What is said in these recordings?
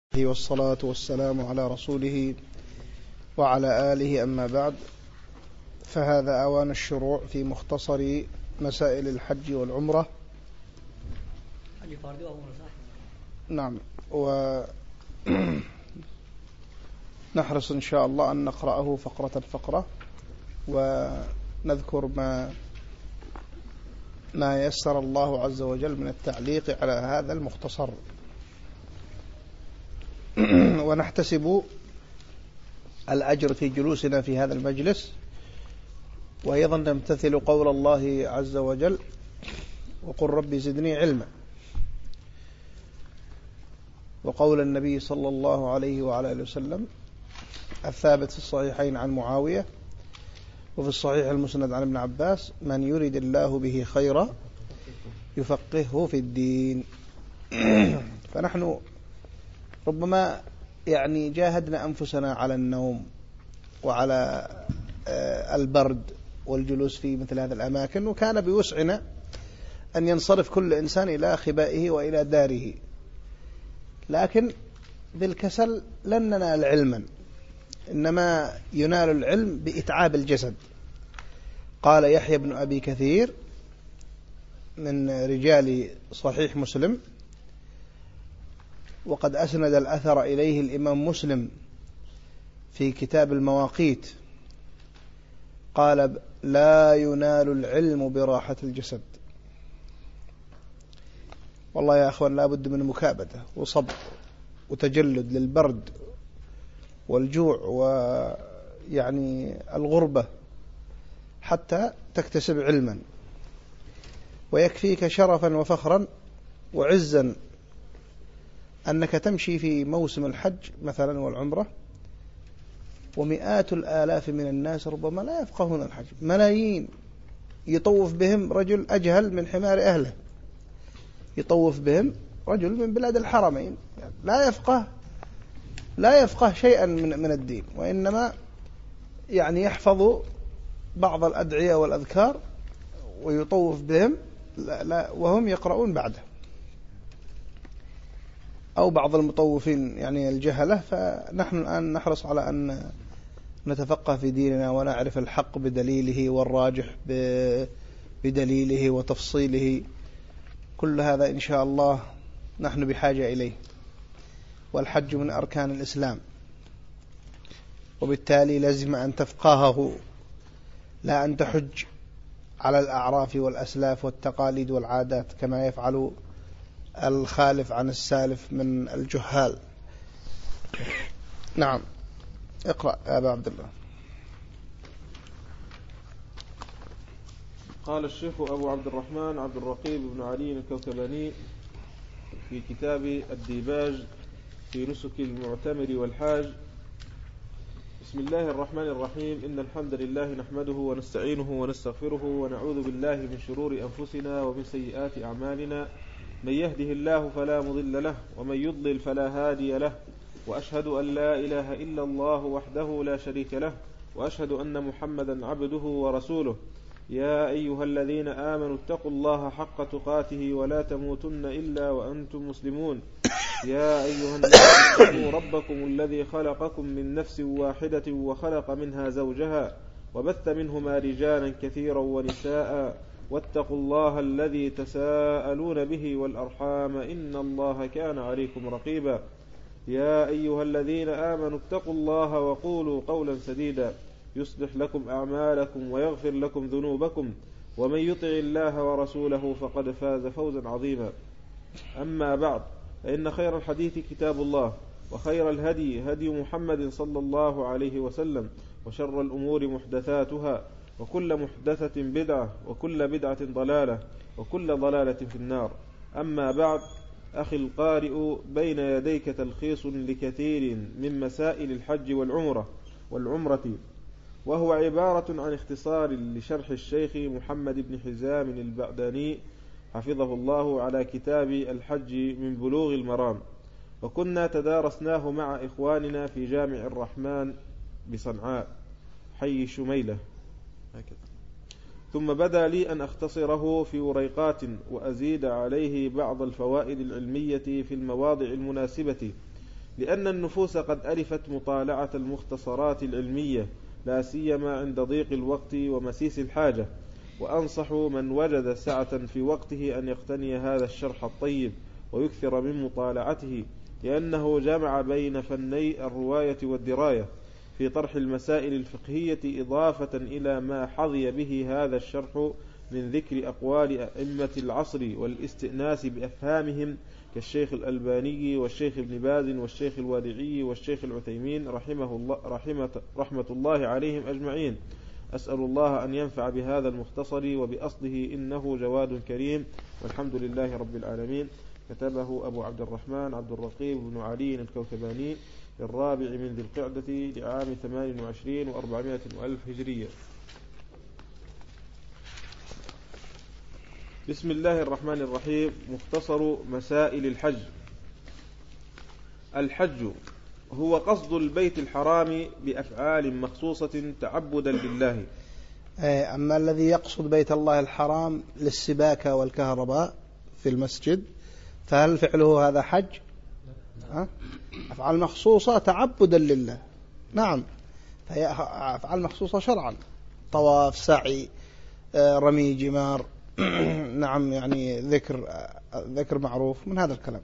والصلاة والسلام على رسوله وعلى آله. أما بعد، فهذا أوان الشروع في مختصر مسائل الحج والعمرة. نعم، ونحرص إن شاء الله أن نقرأه فقرة فقرة ونذكر ما يسر الله عز وجل من التعليق على هذا المختصر، ونحتسب الأجر في جلوسنا في هذا المجلس، وأيضا نمتثل قول الله عز وجل: وقل ربي زدني علما، وقول النبي صلى الله عليه وعلى آله وسلم الثابت في الصحيحين عن معاوية وفي الصحيح المسند عن ابن عباس: من يريد الله به خيرا يفقهه في الدين. فنحن ربما جاهدنا أنفسنا على النوم وعلى البرد والجلوس في مثل هذه الأماكن، وكان بوسعنا أن ينصرف كل إنسان إلى خبائه وإلى داره، لكن بالكسل لن ننال علما، إنما ينال العلم بإتعاب الجسد. قال يحيى بن أبي كثير من رجال صحيح مسلم، وقد أسند الأثر إليه الإمام مسلم في كتاب المواقيت، قال: لا ينال العلم براحة الجسد. والله يا أخوان، لا بد من مكابدة وصبر وتجلد للبرد والجوع الغربة حتى تكتسب علما، ويكفيك شرفا وفخرا وعزا أنك تمشي في موسم الحج مثلا والعمرة، ومئات الآلاف من الناس ربما لا يفقهون الحج، ملايين، يطوف بهم رجل أجهل من حمار أهله، يطوف بهم رجل من بلاد الحرمين لا يفقه شيئا من الدين، وإنما يحفظ بعض الأدعية والأذكار ويطوف بهم وهم يقرؤون بعده، أو بعض المطوفين الجهلة. فنحن الآن نحرص على أن نتفقه في ديننا ونعرف الحق بدليله والراجح بدليله وتفصيله. كل هذا إن شاء الله نحن بحاجة إليه، والحج من أركان الإسلام، وبالتالي لازم أن تفقهه، لا أن تحج على الأعراف والأسلاف والتقاليد والعادات كما يفعل الخالف عن السالف من الجهال. نعم، اقرأ يا أبا عبد الله. قال الشيخ أبو عبد الرحمن عبد الرقيب بن علي الكوكباني في كتاب الديباج في نسك المعتمر والحاج: بسم الله الرحمن الرحيم. إن الحمد لله نحمده ونستعينه ونستغفره ونعوذ بالله من شرور أنفسنا ومن سيئات أعمالنا. من يهده الله فلا مضل له ومن يضلل فلا هادي له، وأشهد أن لا إله إلا الله وحده لا شريك له، وأشهد أن محمدا عبده ورسوله. يا أيها الذين آمنوا اتقوا الله حق تقاته ولا تموتن إلا وأنتم مسلمون. يا أيها الناس اتقوا ربكم الذي خلقكم من نفس واحدة وخلق منها زوجها وبث منهما رجالا كثيرا ونساء، واتقوا الله الذي تساءلون به والأرحام إن الله كان عليكم رقيبا. يا أيها الذين آمنوا اتقوا الله وقولوا قولا سديدا يصلح لكم أعمالكم ويغفر لكم ذنوبكم، ومن يطع الله ورسوله فقد فاز فوزا عظيما. أما بعد، فإن خير الحديث كتاب الله، وخير الهدي هدي محمد صلى الله عليه وسلم، وشر الأمور محدثاتها، وكل محدثة بدعة، وكل بدعة ضلالة، وكل ضلالة في النار. أما بعد، أخي القارئ، بين يديك تلخيص لكثير من مسائل الحج والعمرة، وهو عبارة عن اختصار لشرح الشيخ محمد بن حزام البعداني حفظه الله على كتاب الحج من بلوغ المرام، وكنا تدارسناه مع إخواننا في جامع الرحمن بصنعاء حي شميلة هكذا. ثم بدا لي أن أختصره في وريقات وأزيد عليه بعض الفوائد العلمية في المواضع المناسبة لأن النفوس قد ألفت مطالعة المختصرات العلمية لا سيما عند ضيق الوقت ومسيس الحاجة، وأنصح من وجد سعة في وقته أن يقتني هذا الشرح الطيب ويكثر من مطالعته، لأنه جمع بين فني الرواية والدراية في طرح المسائل الفقهية، إضافة إلى ما حظي به هذا الشرح من ذكر أقوال أئمة العصر والاستئناس بأفهامهم كالشيخ الألباني والشيخ ابن باز والشيخ الوادعي والشيخ العثيمين رحمة الله عليهم أجمعين. أسأل الله أن ينفع بهذا المختصر وبأصله، إنه جواد كريم، والحمد لله رب العالمين. كتبه أبو عبد الرحمن عبد الرقيب بن علي الكوكباني في 4 من ذي القعدة لعام 28 و400 ألف هجرية. بسم الله الرحمن الرحيم. مختصر مسائل الحج. الحج هو قصد البيت الحرام بأفعال مخصوصة تعبدا لله. أما الذي يقصد بيت الله الحرام للسباكة والكهرباء في المسجد فهل فعله هذا حج؟ أفعال مخصوصة تعبدا لله، نعم، فهي أفعال مخصوصة شرعا، طواف، سعي، رمي جمار، نعم، يعني ذكر معروف من هذا الكلام.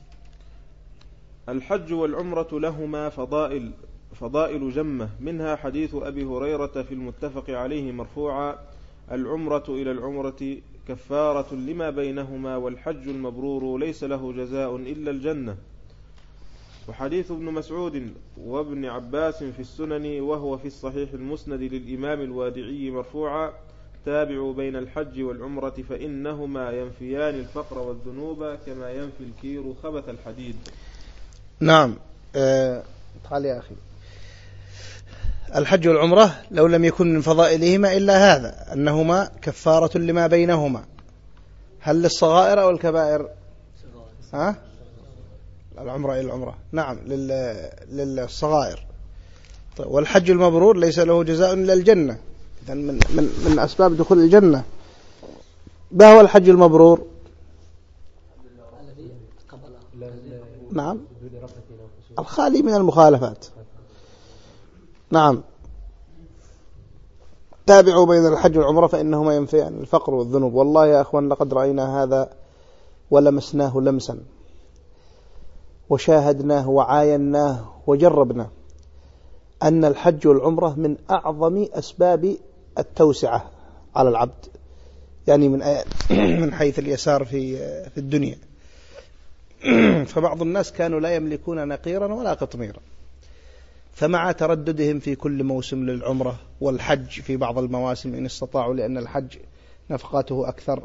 الحج والعمرة لهما فضائل جمة، منها حديث أبي هريرة في المتفق عليه مرفوعا: العمرة إلى العمرة كفارة لما بينهما، والحج المبرور ليس له جزاء إلا الجنة. وحديث ابن مسعود وابن عباس في السنن وهو في الصحيح المسند للإمام الوادعي مرفوعا: تابعوا بين الحج والعمرة فإنهما ينفيان الفقر والذنوب كما ينفي الكير خبث الحديد. نعم. تعال يا أخي. الحج والعمرة لو لم يكن من فضائلهما إلا هذا، أنهما كفارة لما بينهما. هل للصغائر أو الكبائر؟ العمرة إلى العمرة، نعم، للصغائر. طيب، والحج المبرور ليس له جزاء إلا الجنة. إذن من أسباب دخول الجنة. ما هو الحج المبرور؟ نعم، الخالي من المخالفات. نعم. تابعوا بين الحج والعمرة فإنهما ينفيان الفقر والذنوب. والله يا أخوان لقد رأينا هذا ولمسناه لمسا، وشاهدناه وعايناه وجربناه، أن الحج والعمرة من أعظم أسباب التوسعة على العبد، يعني من حيث اليسار في الدنيا. فبعض الناس كانوا لا يملكون نقيرا ولا قطميرا، فمع ترددهم في كل موسم للعمرة والحج في بعض المواسم إن استطاعوا، لأن الحج نفقاته أكثر،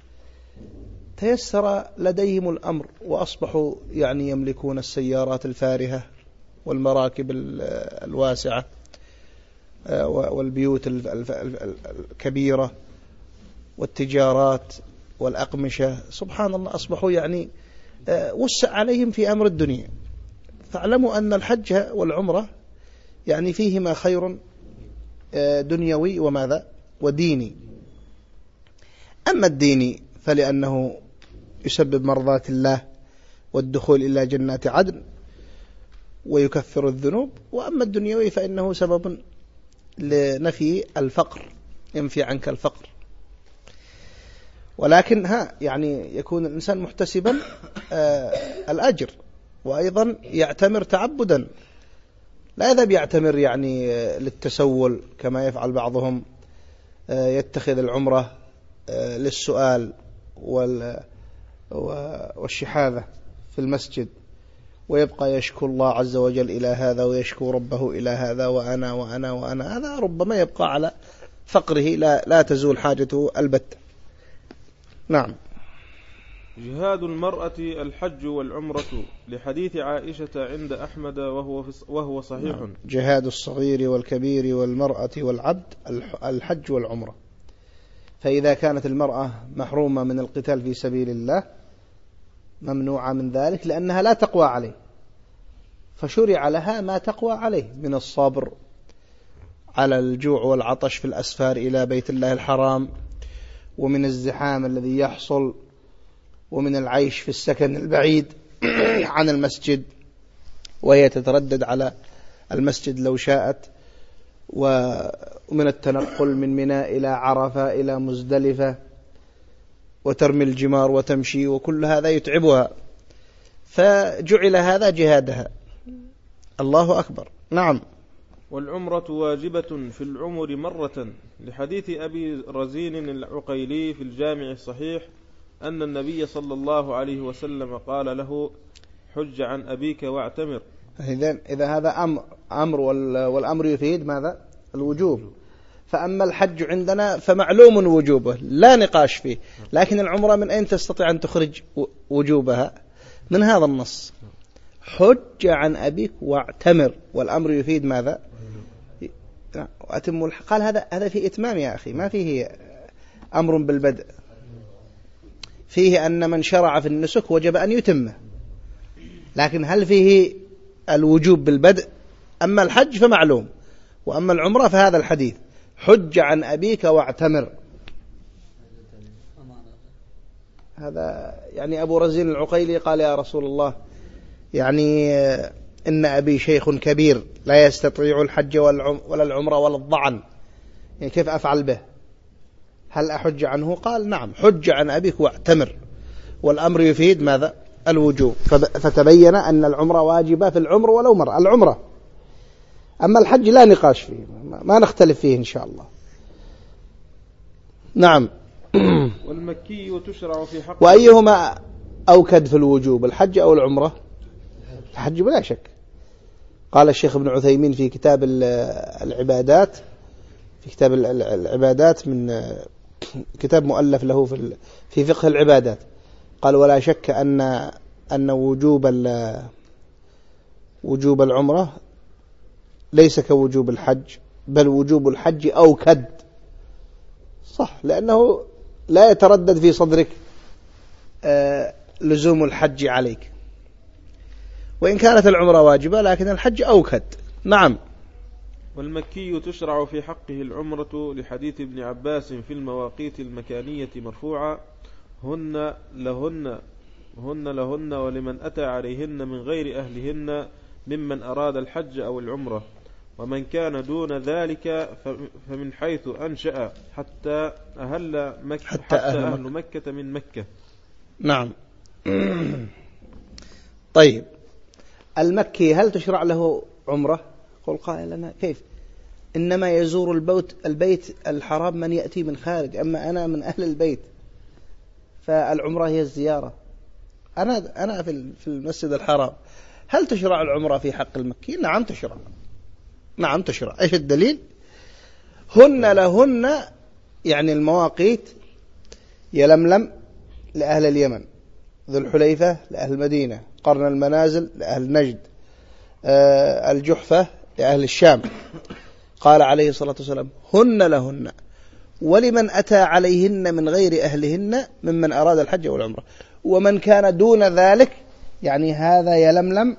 تيسر لديهم الأمر وأصبحوا يعني يملكون السيارات الفارهة والمراكب الواسعة والبيوت الكبيرة والتجارات والأقمشة. سبحان الله، أصبحوا يعني وسع عليهم في أمر الدنيا. فاعلموا أن الحج والعمرة يعني فيهما خير دنيوي وماذا وديني. أما الديني فلأنه يسبب مرضاة الله والدخول إلى جنات عدن ويكفر الذنوب، وأما الدنيوي فإنه سبب لنفي الفقر، ينفي عنك الفقر. ولكن يعني يكون الإنسان محتسبا الأجر، وأيضا يعتمر تعبدا، لا يذهب يعتمر يعني للتسول كما يفعل بعضهم، يتخذ العمرة للسؤال والشحاذة في المسجد، ويبقى يشكو الله عز وجل إلى هذا ويشكو ربه إلى هذا، وأنا وأنا وأنا، هذا ربما يبقى على فقره لا تزول حاجته البتة. نعم. جهاد المرأة الحج والعمرة، لحديث عائشة عند أحمد وهو صحيح. نعم. جهاد الصغير والكبير والمرأة والعبد الحج والعمرة. فإذا كانت المرأة محرومة من القتال في سبيل الله، ممنوعة من ذلك لأنها لا تقوى عليه، فشرع لها ما تقوى عليه من الصبر على الجوع والعطش في الأسفار إلى بيت الله الحرام، ومن الزحام الذي يحصل، ومن العيش في السكن البعيد عن المسجد، وهي تتردد على المسجد لو شاءت، ومن التنقل من منى إلى عرفة إلى مزدلفة، وترمي الجمار وتمشي، وكل هذا يتعبها، فجعل هذا جهادها. الله أكبر. نعم. والعمرة واجبة في العمر مرة، لحديث أبي رزين العقيلي في الجامع الصحيح أن النبي صلى الله عليه وسلم قال له: حج عن أبيك واعتمر. إذا هذا أمر والأمر يفيد ماذا؟ الوجوب. فأما الحج عندنا فمعلوم وجوبه لا نقاش فيه، لكن العمرة من أين تستطيع أن تخرج وجوبها؟ من هذا النص: حج عن أبيك واعتمر، والأمر يفيد ماذا؟ قال هذا في إتمام يا أخي، ما فيه أمر بالبدء، فيه أن من شرع في النسك وجب أن يتمه، لكن هل فيه الوجوب بالبدء؟ أما الحج فمعلوم، وأما العمرة فهذا الحديث: حج عن أبيك واعتمر. هذا يعني أبو رزين العقيلي قال: يا رسول الله، يعني إن أبي شيخ كبير لا يستطيع الحج ولا العمرة ولا الضعن، يعني كيف أفعل به؟ هل أحج عنه؟ قال: نعم، حج عن أبيك واعتمر، والأمر يفيد ماذا؟ الوجوب. فتبين أن العمرة واجبة في العمر ولو مرة، العمرة. أما الحج لا نقاش فيه، ما نختلف فيه إن شاء الله. نعم. والمكي تشرع في حق. وأيهما أوكد في الوجوب، الحج أو العمرة؟ الحج بلا شك. قال الشيخ ابن عثيمين في كتاب العبادات، في كتاب العبادات من كتاب مؤلف له في فقه العبادات، قال: ولا شك أن وجوب العمرة ليس كوجوب الحج، بل وجوب الحج أوكد. صح، لأنه لا يتردد في صدرك لزوم الحج عليك، وإن كانت العمرة واجبة لكن الحج أوكد. نعم. والمكي تشرع في حقه العمرة، لحديث ابن عباس في المواقيت المكانية مرفوعة: هن لهن ولمن أتى عليهن من غير أهلهن ممن أراد الحج أو العمرة، ومن كان دون ذلك فمن حيث أنشأ حتى أهل مكة من مكة. نعم. طيب، المكي هل تشرع له عمرة؟ قل قائلنا: كيف؟ إنما يزور البيت الحرام من يأتي من خارج، أما أنا من أهل البيت، فالعمرة هي الزيارة. أنا في المسجد الحرام، هل تشرع العمرة في حق المكي؟ نعم تشرع. نعم تشرع. إيش الدليل؟ هن لهن، يعني المواقيت: يلملم لأهل اليمن، ذو الحليفة لأهل المدينة، قرن المنازل لأهل نجد، الجحفة لأهل الشام. قال عليه الصلاة والسلام: هن لهن ولمن أتى عليهن من غير أهلهن ممن أراد الحج والعمرة، ومن كان دون ذلك، يعني هذا يلملم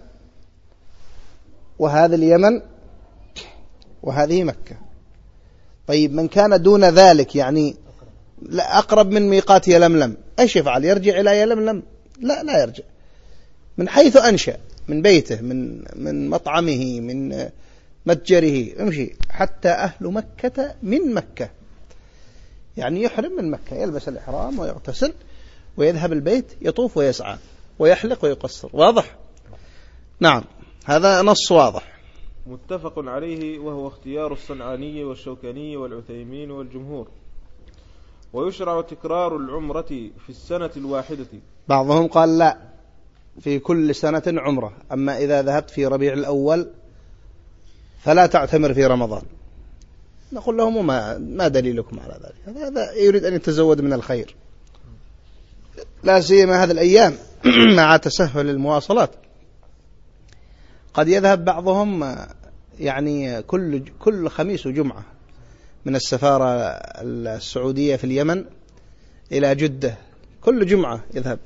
وهذا اليمن وهذه مكة. طيب، من كان دون ذلك يعني أقرب من ميقات يلملم، إيش يفعل؟ يرجع إلى يلملم؟ لا يرجع، من حيث أنشأ، من بيته، من مطعمه، من متجره، امشي حتى أهل مكة من مكة، يعني يحرم من مكة، يلبس الإحرام ويغتسل ويذهب البيت، يطوف ويسعى ويحلق ويقصر. واضح؟ نعم، هذا نص واضح متفق عليه، وهو اختيار الصنعاني والشوكاني والعثيمين والجمهور. ويشرع تكرار العمرة في السنة الواحدة. بعضهم قال لا، في كل سنة عمرة، أما إذا ذهبت في ربيع الأول فلا تعتمر في رمضان. نقول لهم: ما دليلكم على ذلك؟ هذا يريد أن يتزود من الخير، لا سيما هذه الأيام مع تسهل المواصلات. قد يذهب بعضهم يعني كل خميس وجمعة من السفارة السعودية في اليمن إلى جدة، كل جمعة يذهب،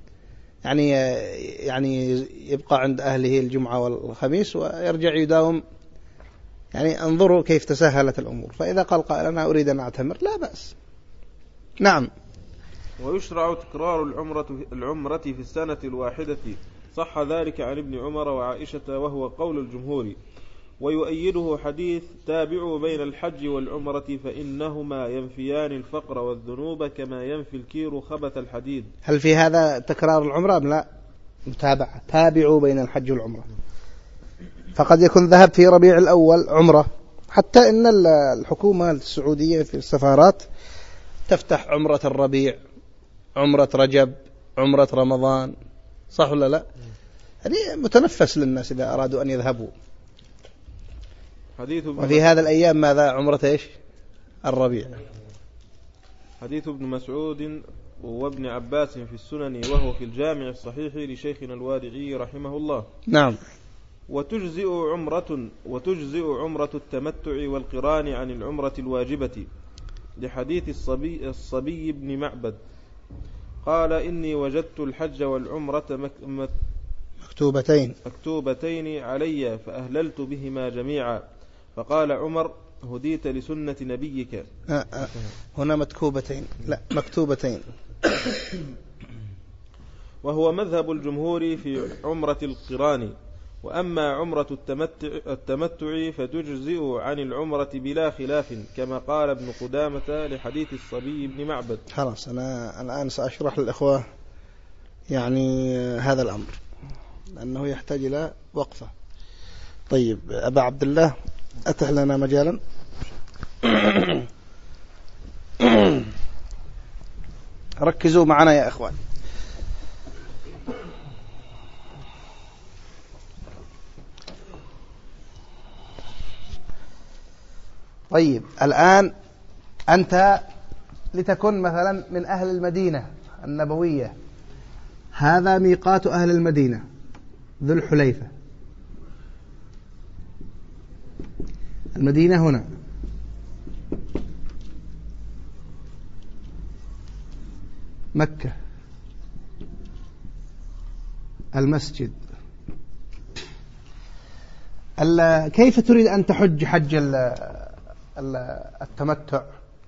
يعني يبقى عند أهله الجمعة والخميس ويرجع يداوم. يعني انظروا كيف تسهلت الأمور. فإذا قال قائل: أنا أريد أن أعتمر، لا بأس. نعم. ويشرع تكرار العمرة في السنة الواحدة صح ذلك عن ابن عمر وعائشة وهو قول الجمهور. ويؤيده حديث تابعوا بين الحج والعمرة فإنهما ينفيان الفقر والذنوب كما ينفي الكير خبث الحديد. هل في هذا تكرار العمرة أم لا؟ متابعة. تابعوا بين الحج والعمرة، فقد يكون ذهب في ربيع الأول عمرة، حتى إن الحكومة السعودية في السفارات تفتح عمرة الربيع، عمرة رجب، عمرة رمضان، صح ولا لا؟ يعني متنفس للناس إذا أرادوا أن يذهبوا. وفي هذا الأيام ماذا؟ عمرة إيش؟ الربيع. حديث ابن مسعود وابن عباس في السنن وهو في الجامع الصحيح لشيخنا الوادعي رحمه الله. نعم. وتجزئ عمرة التمتع والقران عن العمرة الواجبة، لحديث الصبي بن معبد قال إني وجدت الحج والعمرة مكتوبتين علي فأهللت بهما جميعا، فقال عمر هديت لسنة نبيك. هنا مكتوبتين، لا مكتوبتين. وهو مذهب الجمهور في عمرة القران. وأما عمرة التمتع فتجزئ عن العمرة بلا خلاف كما قال ابن قدامة لحديث الصبي بن معبد. خلاص أنا الآن سأشرح للإخوة يعني هذا الأمر لأنه يحتاج إلى وقفة. طيب أبا عبد الله أتح لنا مجالا. ركزوا معنا يا إخوان. طيب الآن أنت لتكن مثلا من أهل المدينة النبوية، هذا ميقات أهل المدينة ذو الحليفة. المدينة هنا، مكة، المسجد. كيف تريد أن تحج حج التمتع؟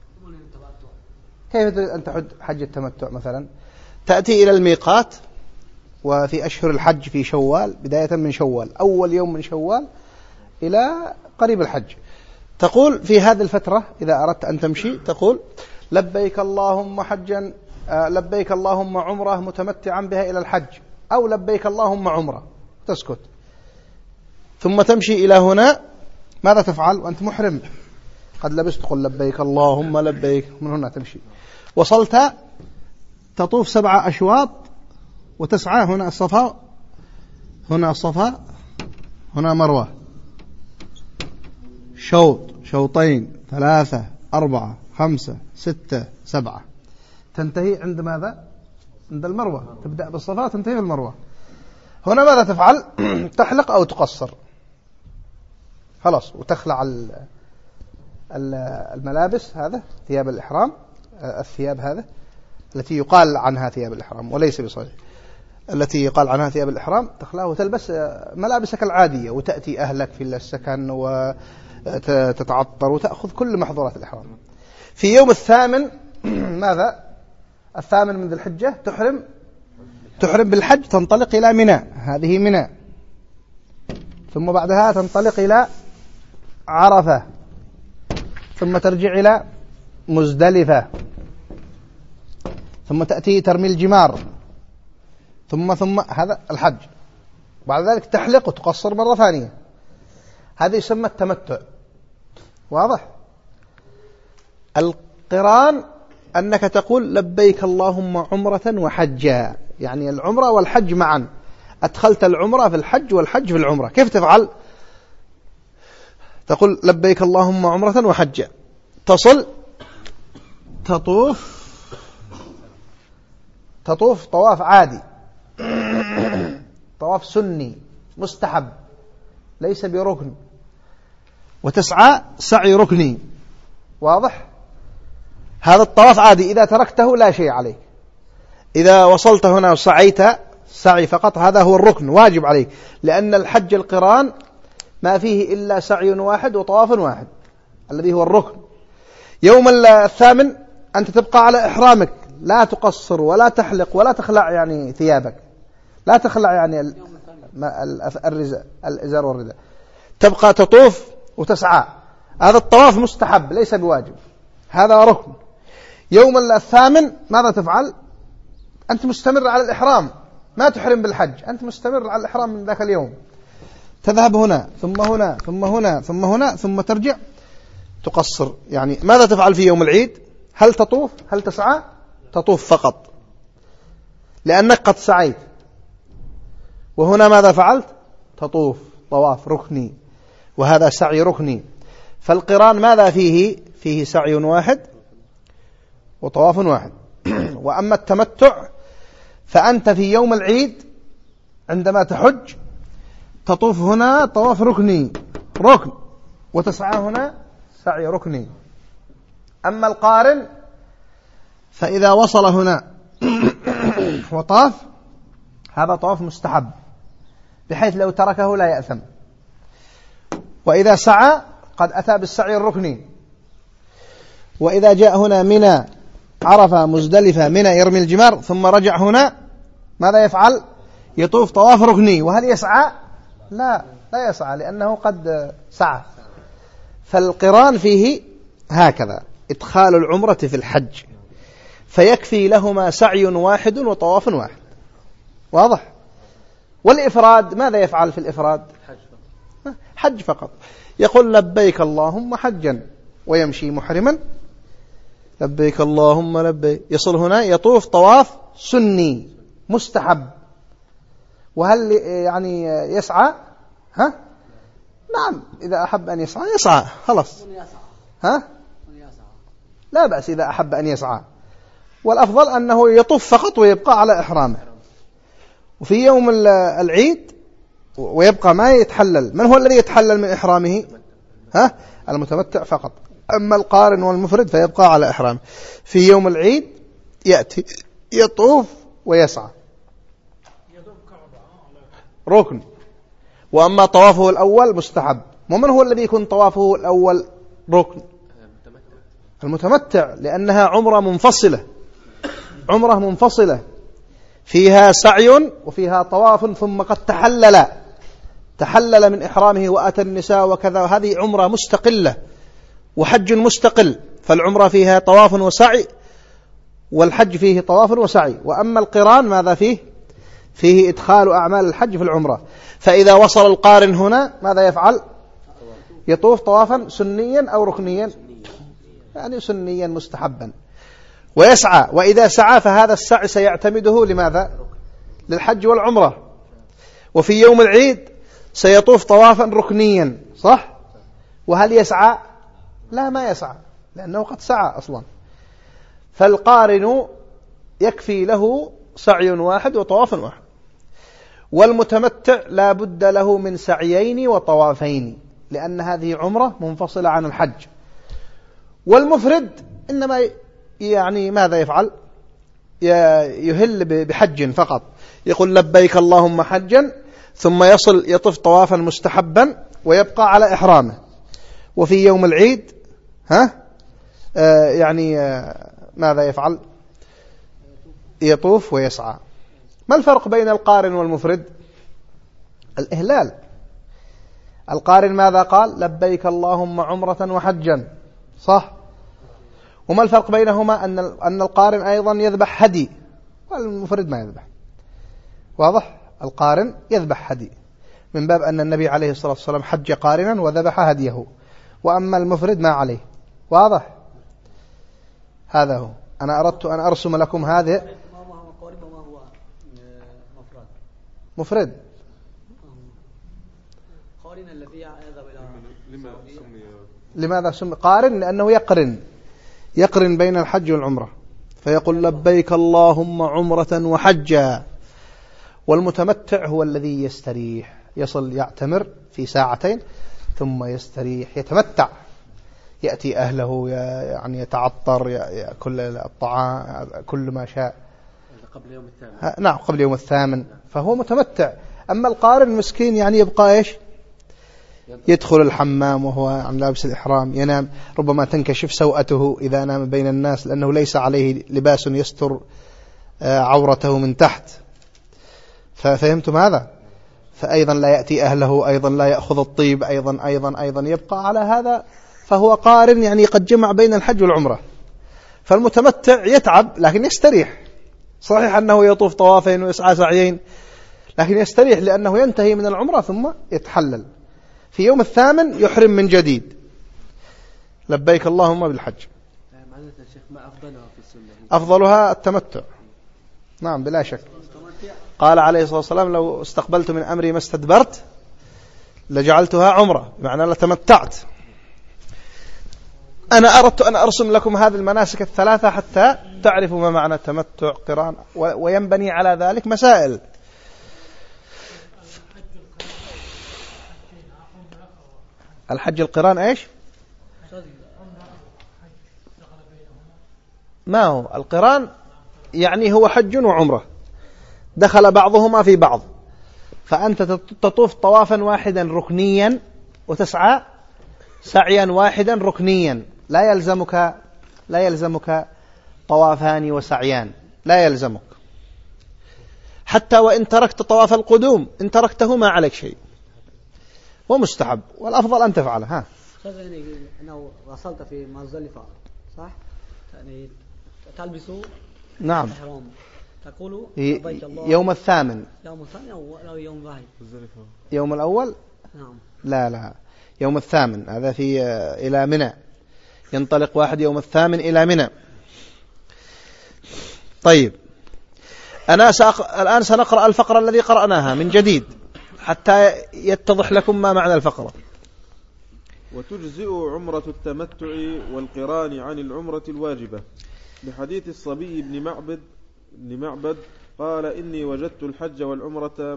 كيف تريد أن تحج حج التمتع؟ مثلا تأتي إلى الميقات، وفي أشهر الحج في شوال، بداية من شوال، أول يوم من شوال إلى قريب الحج، تقول في هذه الفترة إذا أردت أن تمشي تقول لبيك اللهم حجا، لبيك اللهم عمره متمتعا بها إلى الحج، أو لبيك اللهم عمره، تسكت. ثم تمشي إلى هنا، ماذا تفعل وأنت محرم؟ قد لبست تقول لبيك اللهم لبيك، من هنا تمشي، وصلت تطوف 7 أشواط وتسعى. هنا الصفا، هنا الصفا، هنا مروة، شوط، شوطين، 3 4 5 6 7، تنتهي عند ماذا؟ عند المروة. تبدأ بالصفا تنتهي بالمروة. هنا ماذا تفعل؟ تحلق أو تقصر، خلاص، وتخلع الملابس، هذا ثياب الإحرام، الثياب هذا التي يقال عنها ثياب الإحرام وليس بصحيح، التي يقال عنها ثياب الإحرام تخلعها وتلبس ملابسك العادية، وتأتي أهلك في السكن وتتعطر وتأخذ كل محظورات الإحرام. في يوم 8 ماذا؟ 8 من ذي الحجة تحرم بالحج، تنطلق إلى منى، هذه منى، ثم بعدها تنطلق إلى عرفة، ثم ترجع إلى مزدلفة، ثم تأتي ترمي الجمار، ثم هذا الحج. بعد ذلك تحلق وتقصر مرة ثانية، هذا يسمى التمتع. واضح؟ القران أنك تقول لبيك اللهم عمرة وحجا، يعني العمرة والحج معا، أدخلت العمرة في الحج والحج في العمرة. كيف تفعل؟ تقول لبيك اللهم عمرة وحجا، تصل تطوف طواف عادي، طواف سني مستحب ليس بركن، وتسعى سعي ركني. واضح؟ هذا الطواف عادي، إذا تركته لا شيء عليك. إذا وصلت هنا وسعيت سعي فقط، هذا هو الركن واجب عليك، لأن الحج القران ما فيه إلا سعي واحد وطواف واحد الذي هو الركن. يوم 8 أنت تبقى على إحرامك، لا تقصر ولا تحلق ولا تخلع يعني ثيابك، لا تخلع يعني الإزار والرداء، تبقى تطوف وتسعى. هذا الطواف مستحب ليس بواجب، هذا ركن. يوم الثامن ماذا تفعل؟ أنت مستمر على الإحرام، ما تحرم بالحج، أنت مستمر على الإحرام من ذاك اليوم، تذهب هنا ثم هنا ثم هنا ثم هنا ثم ترجع تقصر. يعني ماذا تفعل في يوم العيد؟ هل تطوف؟ هل تسعى؟ تطوف فقط لأنك قد سعيت. وهنا ماذا فعلت؟ تطوف طواف ركني، وهذا سعي ركني. فالقران ماذا فيه؟ فيه سعي واحد وطواف واحد. وأما التمتع فأنت في يوم العيد عندما تحج تطوف هنا طواف ركني ركن، وتسعى هنا سعي ركني. أما القارن فإذا وصل هنا وطاف هذا طواف مستحب بحيث لو تركه لا يأثم. وإذا سعى قد أتى بالسعي الركني. وإذا جاء هنا منى عرفة مزدلفة منى يرمي الجمار ثم رجع هنا ماذا يفعل؟ يطوف طواف ركني. وهل يسعى؟ لا يسعى لأنه قد سعى. فالقران فيه هكذا إدخال العمرة في الحج، فيكفي لهما سعي واحد وطواف واحد. واضح؟ والإفراد ماذا يفعل في الإفراد؟ حج فقط. يقول لبيك اللهم حجا ويمشي محرما لبيك اللهم لبيك. يصل هنا يطوف طواف سني مستحب. وهل يعني يسعى؟ ها؟ نعم، إذا أحب أن يسعى يسعى خلاص. ها؟ لا بأس إذا أحب أن يسعى، والأفضل أنه يطوف فقط ويبقى على إحرامه. وفي يوم العيد ويبقى ما يتحلل. من هو الذي يتحلل من إحرامه؟ ها؟ المتمتع فقط. أما القارن والمفرد فيبقى على إحرامه. في يوم العيد يأتي يطوف ويسعى ركن. وأما طوافه الأول مستحب. ومن هو الذي يكون طوافه الأول ركن؟ المتمتع، لأنها عمرة منفصلة، عمرة منفصلة فيها سعي وفيها طواف ثم قد تحلل من إحرامه وأتى النساء وكذا. هذه عمرة مستقلة وحج مستقل. فالعمرة فيها طواف وسعي والحج فيه طواف وسعي. وأما القران ماذا فيه؟ فيه إدخال أعمال الحج في العمرة. فإذا وصل القارن هنا ماذا يفعل؟ يطوف طوافا سنيا أو ركنيا؟ يعني سنيا مستحبا ويسعى. وإذا سعى فهذا السعي سيعتمده لماذا؟ للحج والعمرة. وفي يوم العيد سيطوف طوافا ركنيا صح؟ وهل يسعى؟ لا، ما يسعى لأنه قد سعى أصلا. فالقارن يكفي له سعي واحد وطواف واحد. والمتمتع لا بد له من سعيين وطوافين لأن هذه عمرة منفصلة عن الحج. والمفرد إنما يعني ماذا يفعل؟ يهل بحج فقط، يقول لبيك اللهم حجا ثم يطوف طوافا مستحبا ويبقى على إحرامه. وفي يوم العيد ماذا يفعل؟ يطوف ويسعى. ما الفرق بين القارن والمفرد؟ الإهلال. القارن ماذا قال؟ لبيك اللهم عمرة وحجا صح؟ وما الفرق بينهما؟ أن القارن أيضا يذبح هدي والمفرد ما يذبح. واضح؟ القارن يذبح هدي من باب أن النبي عليه الصلاة والسلام حج قارنا وذبح هديه، وأما المفرد ما عليه. واضح؟ هذا هو. أنا أردت أن أرسم لكم هذه. ما هو قارن وما هو مفرد. قارن الذي يذهب إلى لماذا سمي قارن؟ لأنه يقرن بين الحج والعمرة، فيقول لبيك اللهم عمرة وحجا. والمتمتع هو الذي يستريح، يصل يعتمر في ساعتين ثم يستريح يتمتع، يأتي أهله يعني يتعطر يأكل الطعام كل ما شاء قبل يوم الثامن. نعم قبل يوم الثامن، فهو متمتع. أما القارن مسكين يعني يبقى إيش؟ يدخل الحمام وهو لابس الإحرام، ينام، ربما تنكشف سوءته إذا نام بين الناس لأنه ليس عليه لباس يستر عورته من تحت. ففهمتم هذا؟ فأيضا لا يأتي أهله، أيضا لا يأخذ الطيب، أيضا يبقى على هذا، فهو قارن يعني قد جمع بين الحج والعمرة. فالمتمتع يتعب لكن يستريح، صحيح أنه يطوف طوافين ويسعى سعيين، لكن يستريح لأنه ينتهي من العمرة ثم يتحلل في يوم الثامن يحرم من جديد. لبيك اللهم بالحج. ما أفضلها في السنة؟ أفضلها التمتع، نعم بلا شك. قال عليه الصلاة والسلام: لو استقبلت من أمري ما استدبرت لجعلتها عمرة، بمعنى لتمتعت. أنا أردت أن أرسم لكم هذه المناسك الثلاثة حتى تعرفوا ما معنى تمتع قران، وينبني على ذلك مسائل. الحج القران إيش؟ ما هو القران؟ يعني هو حج وعمرة دخل بعضهما في بعض، فأنت تطوف طوافا واحدا ركنيا وتسعى سعيا واحدا ركنيا، لا يلزمك طوافان وسعيان، لا يلزمك. حتى وإن تركت طواف القدوم إن تركته ما عليك شيء، ومستحب، والأفضل أن تفعله. يعني أنه وصلت في مزدلفة صح؟ يعني تلبسوا نعم الإحرام، تقول يوم الثامن. يوم الثاني أو يوم واحد؟ يوم الأول؟ نعم. لا يوم الثامن، هذا في إلى منى، ينطلق واحد يوم الثامن إلى منى. طيب الآن سنقرأ الفقرة الذي قرأناها من جديد حتى يتضح لكم ما معنى الفقرة. وتجزئ عمرة التمتع والقران عن العمرة الواجبة، لحديث الصبي بن معبد قال: إني وجدت الحج والعمرة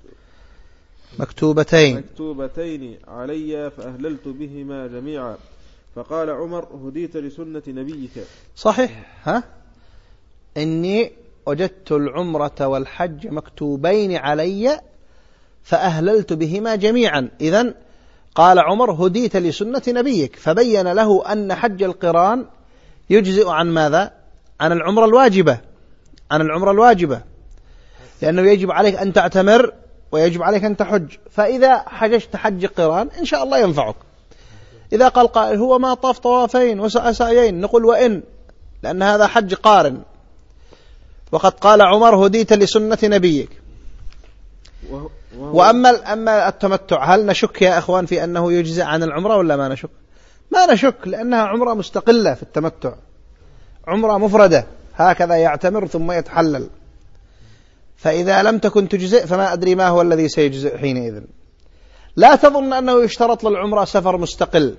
مكتوبتين علي فأهللت بهما جميعا، فقال عمر: هديت لسنة نبيك. صحيح. إني وجدت العمرة والحج مكتوبين علي فأهللت بهما جميعا. إذن قال عمر: هديت لسنة نبيك، فبين له أن حج القران يجزئ عن ماذا؟ عن العمرة الواجبة، لأنه يجب عليك أن تعتمر ويجب عليك أن تحج. فإذا حججت حج قران إن شاء الله ينفعك. إذا قال قائل: هو ما طاف طوافين وسعى سعيين، نقول: وإن، لأن هذا حج قارن، وقد قال عمر: هديت لسنة نبيك. وأما التمتع، هل نشك يا أخوان في أنه يجزئ عن العمرة ولا ما نشك؟ ما نشك، لأنها عمرة مستقلة في التمتع، عمرة مفردة، هكذا يعتمر ثم يتحلل. فإذا لم تكن تجزئ فما أدري ما هو الذي سيجزئ حينئذ. لا تظن أنه يشترط للعمرة سفر مستقل،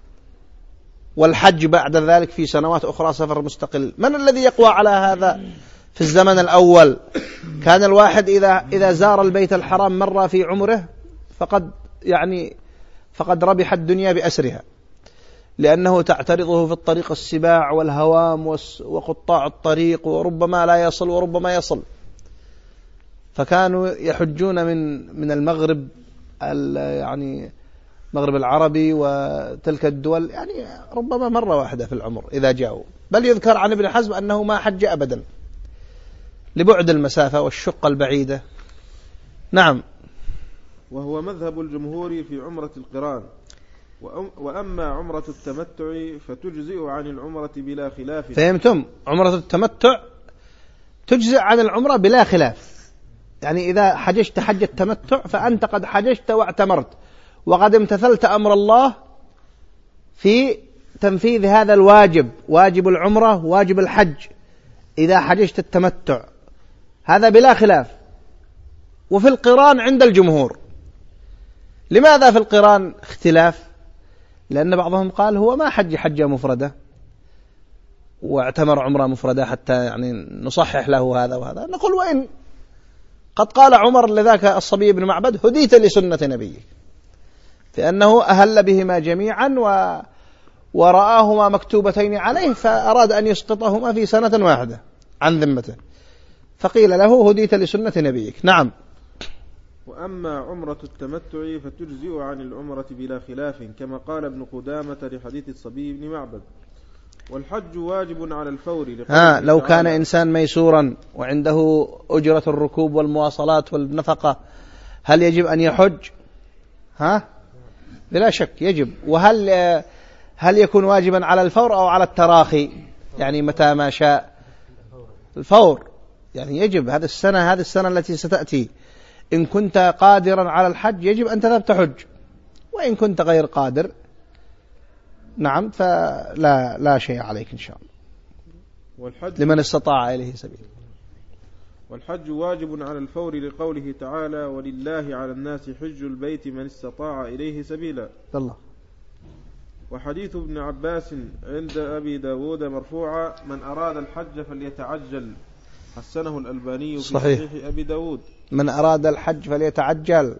والحج بعد ذلك في سنوات أخرى سفر مستقل. من الذي يقوى على هذا؟ في الزمن الأول كان الواحد إذا زار البيت الحرام مرة في عمره فقد ربح الدنيا بأسرها، لأنه تعترضه في الطريق السباع والهوام وقطاع الطريق، وربما لا يصل وربما يصل. فكانوا يحجون من المغرب، يعني المغرب العربي وتلك الدول، يعني ربما مرة واحدة في العمر إذا جاءوا. بل يذكر عن ابن حزم أنه ما حج أبدا لبعد المسافة والشقة البعيدة. نعم. وهو مذهب الجمهور في عمرة القران. وأما عمرة التمتع فتجزئ عن العمرة بلا خلاف. فهمتم؟ عمرة التمتع تجزئ عن العمرة بلا خلاف. يعني إذا حججت حج التمتع فأنت قد حججت واعتمرت، وقد امتثلت أمر الله في تنفيذ هذا الواجب، واجب العمرة واجب الحج، إذا حججت التمتع، هذا بلا خلاف. وفي القران عند الجمهور. لماذا في القران اختلاف؟ لأن بعضهم قال هو ما حج حجة مفردة واعتمر عمرة مفردة حتى يعني نصحح له هذا وهذا. نقول: وإن قد قال عمر لذاك الصبي بن معبد: هديت لسنة نبيك، فإنه أهل بهما جميعا ورآهما مكتوبتين عليه، فأراد أن يسقطهما في سنة واحدة عن ذمته، فقيل له: هديت لسنة نبيك. نعم. وأما عمرة التمتع فتجزئ عن العمرة بلا خلاف، كما قال ابن قدامة لحديث الصبي بن معبد. والحج واجب على الفور. لو كان إنسان ميسورا وعنده أجرة الركوب والمواصلات والنفقة هل يجب أن يحج؟ بلا شك يجب. هل يكون واجبا على الفور أو على التراخي؟ يعني متى ما شاء. الفور يعني يجب. هذه السنة التي ستأتي إن كنت قادرا على الحج يجب أن تذهب تحج، وإن كنت غير قادر نعم فلا شيء عليك إن شاء الله، لمن استطاع إليه سبيل. والحج واجب على الفور لقوله تعالى: ولله على الناس حج البيت من استطاع إليه سبيلا. الله. وحديث ابن عباس عند أبي داود مرفوعا: من أراد الحج فليتعجل، حسنه الألباني في صحيح أبي داود. من أراد الحج فليتعجل،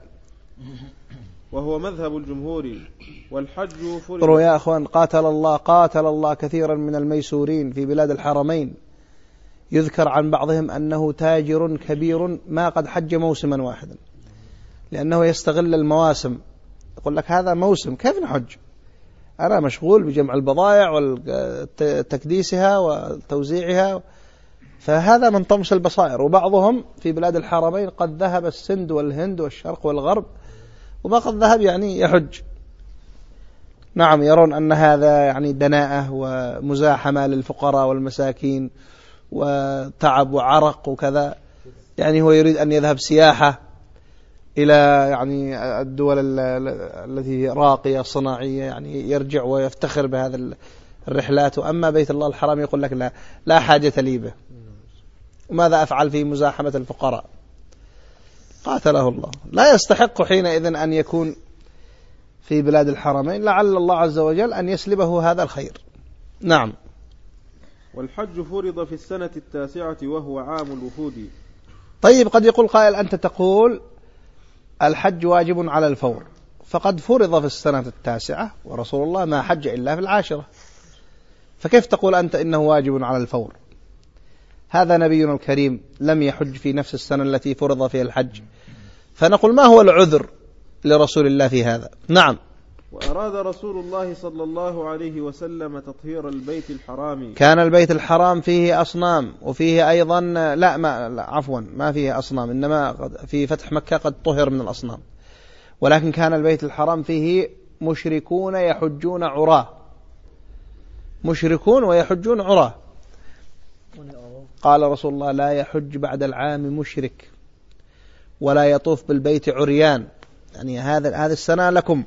وهو مذهب الجمهور. والحج فرض. يا أخوان، قاتل الله كثيرا من الميسورين في بلاد الحرمين، يذكر عن بعضهم أنه تاجر كبير ما قد حج موسما واحدا، لأنه يستغل المواسم. يقول لك هذا موسم كيف نحج؟ أنا مشغول بجمع البضائع وتكديسها وتوزيعها. فهذا من طمس البصائر. وبعضهم في بلاد الحرمين قد ذهب السند والهند والشرق والغرب وما قد ذهب يعني يحج. نعم، يرون أن هذا يعني دناءة ومزاحمة للفقراء والمساكين وتعب وعرق وكذا. يعني هو يريد أن يذهب سياحة إلى يعني الدول التي راقية صناعية، يعني يرجع ويفتخر بهذا الرحلات. وأما بيت الله الحرام يقول لك لا حاجة لي به، وماذا أفعل في مزاحمة الفقراء؟ قاتله الله. لا يستحق حينئذ أن يكون في بلاد الحرمين، لعل الله عز وجل أن يسلبه هذا الخير. نعم. والحج فرض في السنة 9 وهو عام الوفود. طيب، قد يقول قائل أنت تقول الحج واجب على الفور، فقد فرض في السنة 9 ورسول الله ما حج إلا في 10، فكيف تقول أنت إنه واجب على الفور؟ هذا نبينا الكريم لم يحج في نفس السنة التي فرض فيها الحج، فنقول ما هو العذر لرسول الله في هذا؟ نعم. وأراد رسول الله صلى الله عليه وسلم تطهير البيت الحرام. كان البيت الحرام فيه أصنام، وفيه أيضا ما فيه أصنام، إنما في فتح مكة قد طهر من الأصنام، ولكن كان البيت الحرام فيه مشركون يحجون عراه، مشركون ويحجون عراه. قال رسول الله: لا يحج بعد العام مشرك ولا يطوف بالبيت عريان. يعني هذه السنة لكم.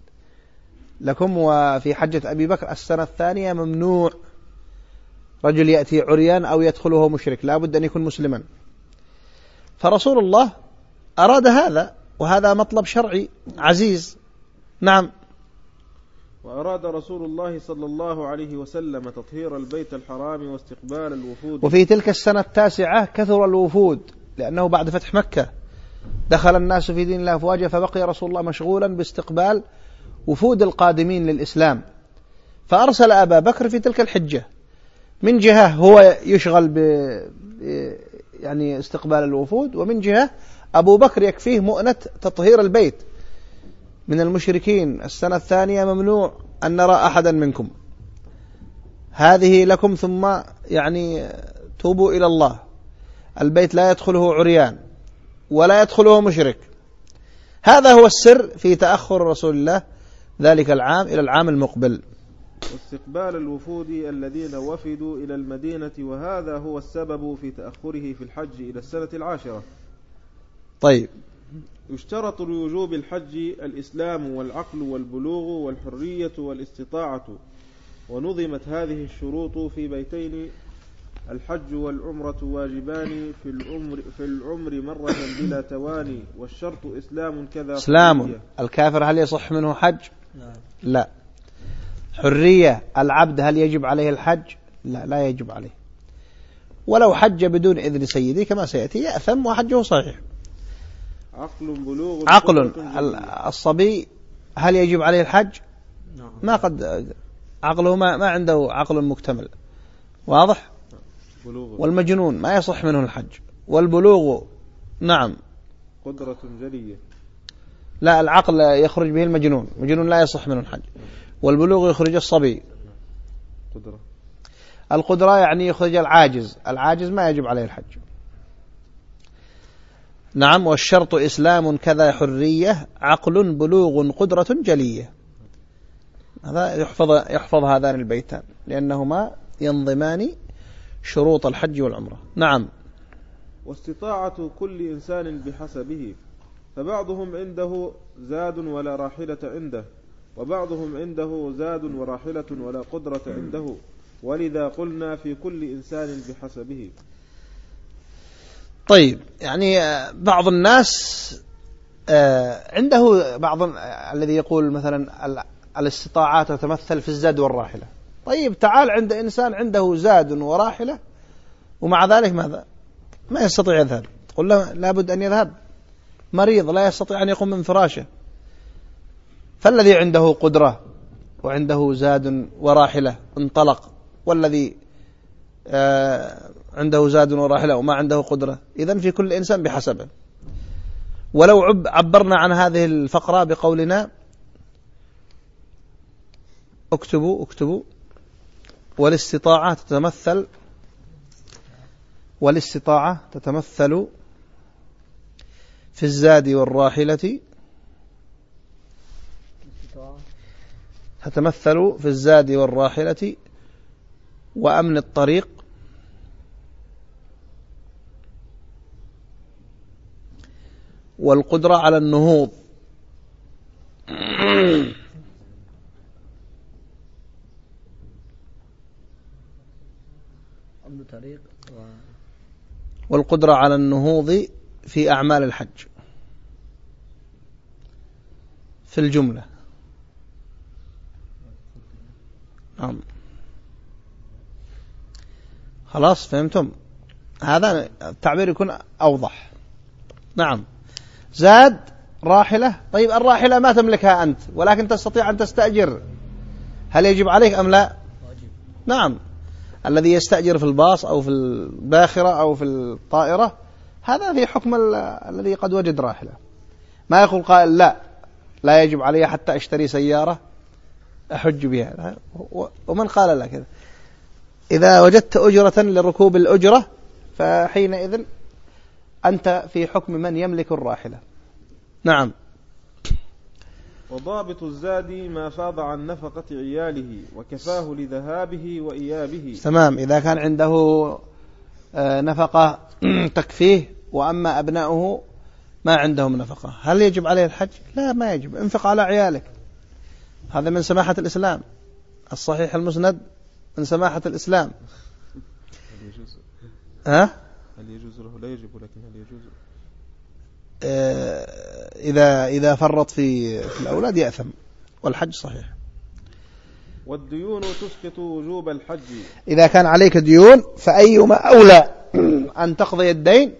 وفي حجة أبي بكر السنة الثانية ممنوع رجل يأتي عريان أو يدخله مشرك، لا بد أن يكون مسلما. فرسول الله أراد هذا، وهذا مطلب شرعي عزيز. نعم. وأراد رسول الله صلى الله عليه وسلم تطهير البيت الحرام واستقبال الوفود. وفي تلك السنة 9 كثر الوفود، لأنه بعد فتح مكة دخل الناس في دين الله أفواجا، فبقي رسول الله مشغولا باستقبال وفود القادمين للإسلام، فأرسل أبا بكر في تلك الحجة. من جهة هو يشغل يعني استقبال الوفود، ومن جهة أبو بكر يكفيه مؤنة تطهير البيت من المشركين. السنة الثانية ممنوع أن نرى أحدا منكم، هذه لكم، ثم يعني توبوا إلى الله. البيت لا يدخله عريان ولا يدخله مشرك. هذا هو السر في تأخر رسول الله ذلك العام إلى العام المقبل. واستقبال الوفود الذين وفدوا إلى المدينة، وهذا هو السبب في تأخره في الحج إلى السنة 10. طيب. يشترط لوجوب الحج الإسلام والعقل والبلوغ والحرية والاستطاعة، ونظمت هذه الشروط في بيتين: الحج والعمرة واجبان في العمر مرة بلا تواني، والشرط إسلام كذا. إسلام. الكافر هل يصح منه حج؟ لا. حرية. العبد هل يجب عليه الحج؟ لا يجب عليه، ولو حج بدون إذن سيدي كما سيأتي يأثم وحجه صحيح. عقل. الصبي هل يجب عليه الحج؟ ما قد عقله ما عنده عقل مكتمل، واضح؟ والمجنون ما يصح منه الحج. والبلوغ نعم قدرة جلية. لا، العقل يخرج به المجنون لا يصح منه الحج، والبلوغ يخرج الصبي. قدرة. القدرة يعني يخرج العاجز ما يجب عليه الحج. نعم. والشرط إسلام كذا حرية عقل بلوغ قدرة جلية. هذا يحفظ هذان البيتان لأنهما ينظمان شروط الحج والعمرة. نعم. واستطاعة كل إنسان بحسبه، فبعضهم عنده زاد ولا راحلة عنده، وبعضهم عنده زاد وراحلة ولا قدرة عنده، ولذا قلنا في كل إنسان بحسبه. طيب، يعني بعض الناس عنده بعض الذي يقول مثلا الاستطاعات تتمثل في الزاد والراحلة. طيب تعال عند إنسان عنده زاد وراحلة ومع ذلك ماذا؟ ما يستطيع يذهب، تقول له لابد أن يذهب، مريض لا يستطيع أن يقوم من فراشه. فالذي عنده قدرة وعنده زاد وراحلة انطلق، والذي عنده زاد وراحلة وما عنده قدرة، إذن في كل إنسان بحسبه. ولو عبرنا عن هذه الفقرة بقولنا اكتبوا والاستطاعة تتمثل في الزاد والراحلة، وأمن الطريق والقدرة على النهوض. والقدرة على النهوض في أعمال الحج في الجملة. نعم. خلاص فهمتم؟ هذا التعبير يكون أوضح. نعم. زاد راحلة. طيب الراحلة ما تملكها أنت ولكن تستطيع أن تستأجر، هل يجب عليك أم لا؟ نعم. الذي يستأجر في الباص أو في الباخرة أو في الطائرة هذا في حكم الذي قد وجد راحلة. ما يقول قائل لا يجب علي حتى أشتري سيارة أحج بها. ومن قال لا كذا؟ إذا وجدت أجرة لركوب الأجرة فحينئذ أنت في حكم من يملك الراحلة. نعم. وضابط الزاد ما فاض عن نفقة عياله وكفاه لذهابه وإيابه. تمام. إذا كان عنده نفقة تكفيه وأما أبناؤه ما عندهم نفقة، هل يجب عليه الحج؟ لا، ما يجب. انفق على عيالك. هذا من سماحة الإسلام. الصحيح المسند من سماحة الإسلام. هل يجوز له؟ لا يجب، لكن هل يجوز؟ إذا فرط في الأولاد يأثم، والحج صحيح. والديون تسقط وجوب الحج. إذا كان عليك ديون فأيما أولى أن تقضي الدين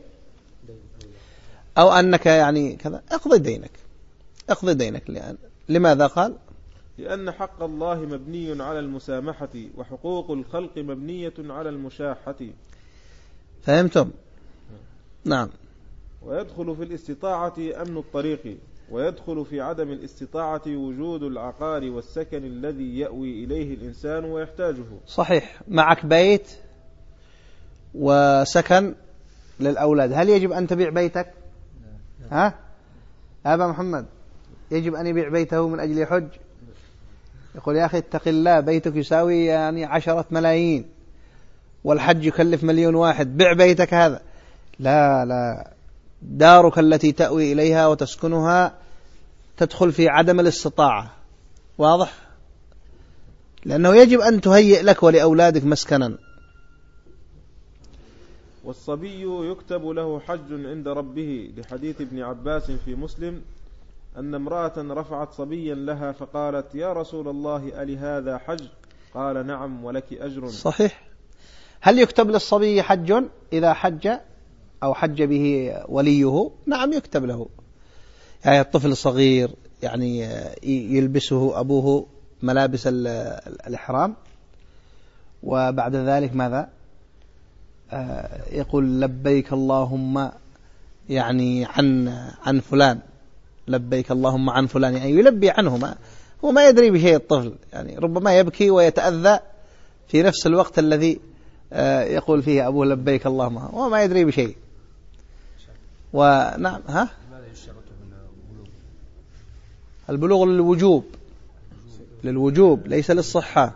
أو أنك يعني كذا، اقضي دينك. لماذا قال؟ لأن حق الله مبني على المسامحة وحقوق الخلق مبنية على المشاحة. فهمتم؟ نعم. ويدخل في الاستطاعة أمن الطريق، ويدخل في عدم الاستطاعة وجود العقار والسكن الذي يأوي إليه الإنسان ويحتاجه. صحيح. معك بيت وسكن للأولاد، هل يجب أن تبيع بيتك؟ أبا محمد يجب أن يبيع بيته من أجل يحج؟ يقول يا أخي اتق الله، بيتك يساوي يعني 10 ملايين والحج يكلف 1,000,000، بيع بيتك هذا. لا، دارك التي تأوي إليها وتسكنها تدخل في عدم الاستطاعة. واضح؟ لأنه يجب أن تهيئ لك ولأولادك مسكنا. والصبي يكتب له حج عند ربه، لحديث ابن عباس في مسلم أن امرأة رفعت صبيا لها فقالت يا رسول الله ألي هذا حج؟ قال نعم ولك أجر. صحيح. هل يكتب للصبي حج إذا حج أو حج به وليه؟ نعم يكتب له. يعني الطفل الصغير يعني يلبسه أبوه ملابس الإحرام، وبعد ذلك ماذا؟ يقول لبيك اللهم يعني عن فلان، لبيك اللهم عن فلان، يعني يلبي عنه. هو ما يدري بشيء الطفل، يعني ربما يبكي ويتأذى في نفس الوقت الذي يقول فيه أبوه لبيك اللهم، هو ما يدري بشيء. ونعم البلوغ للوجوب ليس للصحة.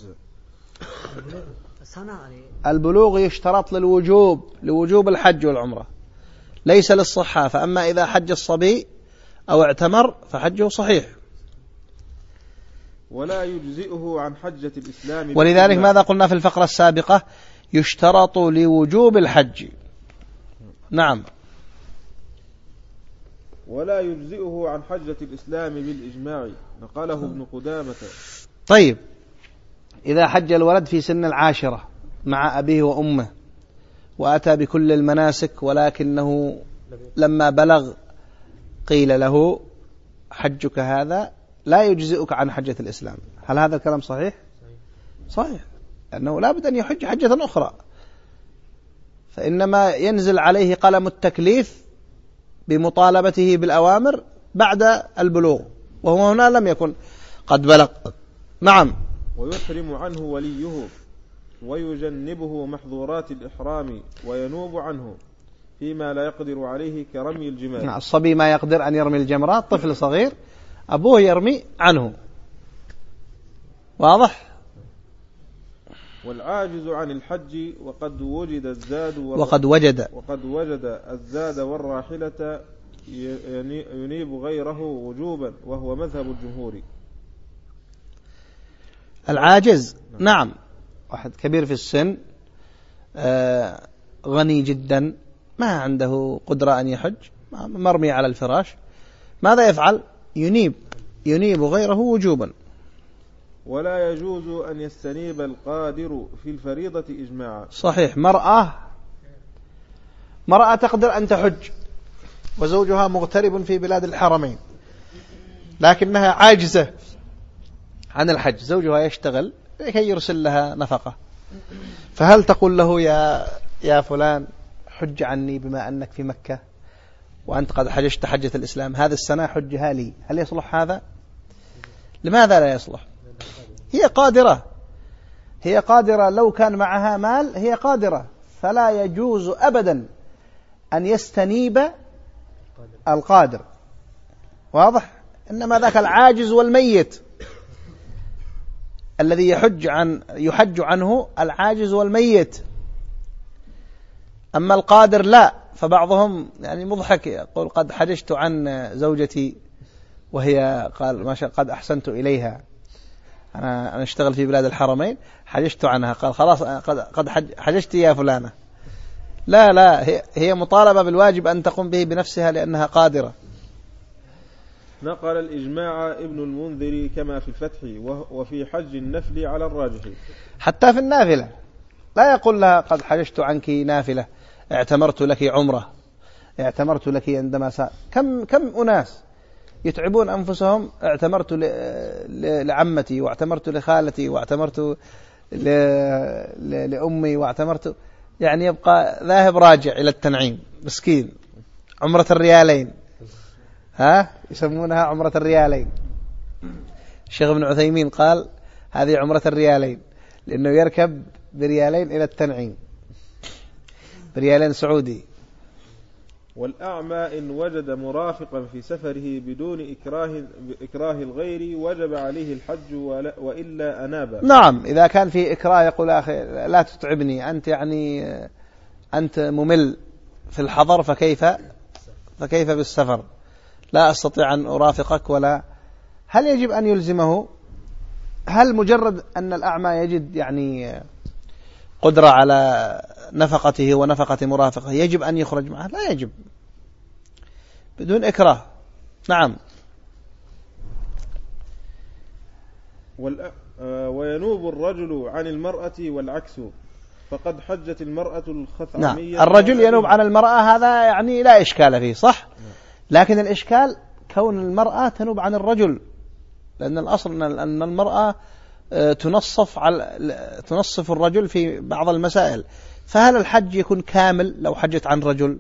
البلوغ يشترط لوجوب الحج والعمرة، ليس للصحة. فأما إذا حج الصبي أو اعتمر فحجه صحيح. ولا يجزئه عن حجة الإسلام. ولذلك ماذا قلنا في الفقرة السابقة؟ يشترط لوجوب الحج. نعم. ولا يجزئه عن حجة الإسلام بالإجماع، نقله ابن قدامة. طيب، إذا حج الولد في سن 10 مع أبيه وأمه وأتى بكل المناسك، ولكنه لما بلغ قيل له حجك هذا لا يجزئك عن حجة الإسلام، هل هذا الكلام صحيح؟ صحيح، أنه لا بد أن يحج حجة أخرى، فإنما ينزل عليه قلم التكليف بمطالبته بالأوامر بعد البلوغ، وهو هنا لم يكن قد بلغ. نعم. ويحرم عنه وليه ويجنبه محظورات الإحرام وينوب عنه فيما لا يقدر عليه كرمي الجمار. الصبي ما يقدر أن يرمي الجمرات، طفل صغير أبوه يرمي عنه. واضح؟ والعاجز عن الحج وقد وجد الزاد والراحلة ينيب غيره وجوبا، وهو مذهب الجمهور. العاجز نعم، واحد كبير في السن غني جدا ما عنده قدرة أن يحج، مرمي على الفراش، ماذا يفعل؟ ينيب غيره وجوبا. ولا يجوز أن يستنيب القادر في الفريضة إجماعا. صحيح. مرأة تقدر أن تحج وزوجها مغترب في بلاد الحرمين، لكنها عاجزة عن الحج، زوجها يشتغل لكي يرسل لها نفقة، فهل تقول له يا فلان حج عني بما أنك في مكة وأنت قد حججت حجة الإسلام، هذه السنة حجها لي، هل يصلح هذا؟ لماذا لا يصلح؟ هي قادرة لو كان معها مال هي قادرة، فلا يجوز أبدا أن يستنيب القادر. واضح؟ إنما ذاك العاجز والميت الذي يحج عنه العاجز والميت، أما القادر لا. فبعضهم يعني مضحك يقول قد حججت عن زوجتي وهي قال ما شاء قد أحسنت إليها، أنا أشتغل في بلاد الحرمين حججت عنها، قال خلاص قد حججت يا فلانة. لا هي مطالبة بالواجب أن تقوم به بنفسها لأنها قادرة. نقل الإجماع ابن المنذر كما في الفتح وفي حج النفل على الراجح. حتى في النافلة لا يقول لها قد حججت عنك نافلة، اعتمرت لك عمرة، اعتمرت لك عندما كم أناس يتعبون أنفسهم، اعتمرت لعمتي واعتمرت لخالتي واعتمرت لأمي واعتمرت، يعني يبقى ذاهب راجع إلى التنعيم مسكين، عمرة الريالين، يسمونها عمرة الريالين. الشيخ ابن عثيمين قال هذه عمرة الريالين، لأنه يركب بريالين إلى التنعيم، بريالين سعودي. والأعمى إن وجد مرافقا في سفره بدون إكراه الغير وجب عليه الحج وإلا أناب. نعم، إذا كان في إكراه يقول أخي لا تتعبني أنت، يعني أنت ممل في الحضر فكيف بالسفر، لا أستطيع أن أرافقك، ولا هل يجب أن يلزمه؟ هل مجرد أن الأعمى يجد يعني قدرة على نفقته ونفقة مرافقه يجب أن يخرج معه؟ لا يجب، بدون إكراه. نعم. وينوب الرجل عن المرأة والعكس، فقد حجت المرأة الخثعمية. نعم، الرجل ينوب عن المرأة، هذا يعني لا إشكال فيه، صح؟ لكن الإشكال كون المرأة تنوب عن الرجل، لأن الأصل أن المرأة تنصف الرجل في بعض المسائل. فهل الحج يكون كامل لو حجت عن رجل؟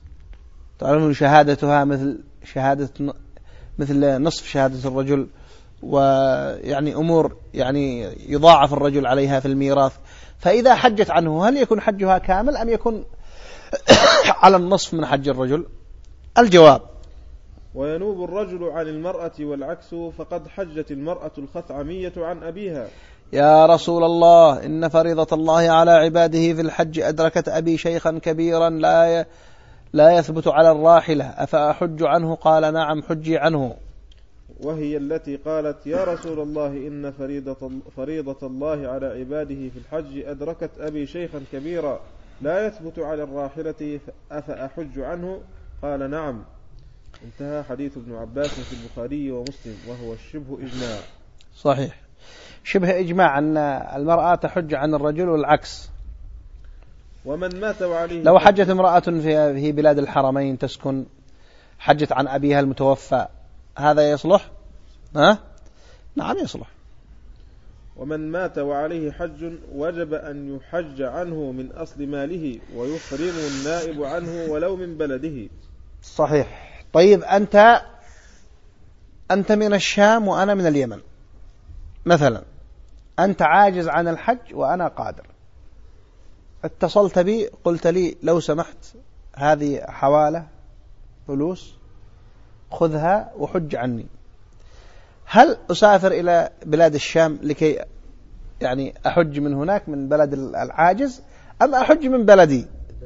تعلمون شهادتها مثل نصف شهادة الرجل، ويعني أمور يعني يضاعف الرجل عليها في الميراث، فإذا حجت عنه هل يكون حجها كامل أم يكون على النصف من حج الرجل؟ الجواب: وينوب الرجل عن المرأة والعكس، فقد حجت المرأة الخثعمية عن أبيها. يا رسول الله، إن فريضة الله على عباده في الحج أدركت أبي شيخا كبيرا لا يثبت على الراحلة، أفأحج عنه؟ قال: نعم، حجي عنه. وهي التي قالت: يا رسول الله، إن فريضة الله على عباده في الحج أدركت أبي شيخا كبيرا لا يثبت على الراحلة، أفأحج عنه؟ قال: نعم. انتهى حديث ابن عباس في البخاري ومسلم، وهو شبه إجماع. صحيح، شبه إجماع أن المرأة تحج عن الرجل والعكس. ومن مات وعليه، لو حجت امرأة في بلاد الحرمين تسكن، حجت عن أبيها المتوفى، هذا يصلح؟ نعم يصلح. ومن مات وعليه حج وجب أن يحج عنه من أصل ماله، ويحرم النائب عنه ولو من بلده. صحيح. طيب أنت من الشام وأنا من اليمن مثلا، أنت عاجز عن الحج وأنا قادر، اتصلت بي قلت لي: لو سمحت، هذه حوالة فلوس، خذها وحج عني. هل أسافر إلى بلاد الشام لكي يعني أحج من هناك من بلد العاجز، أم أحج من بلدي؟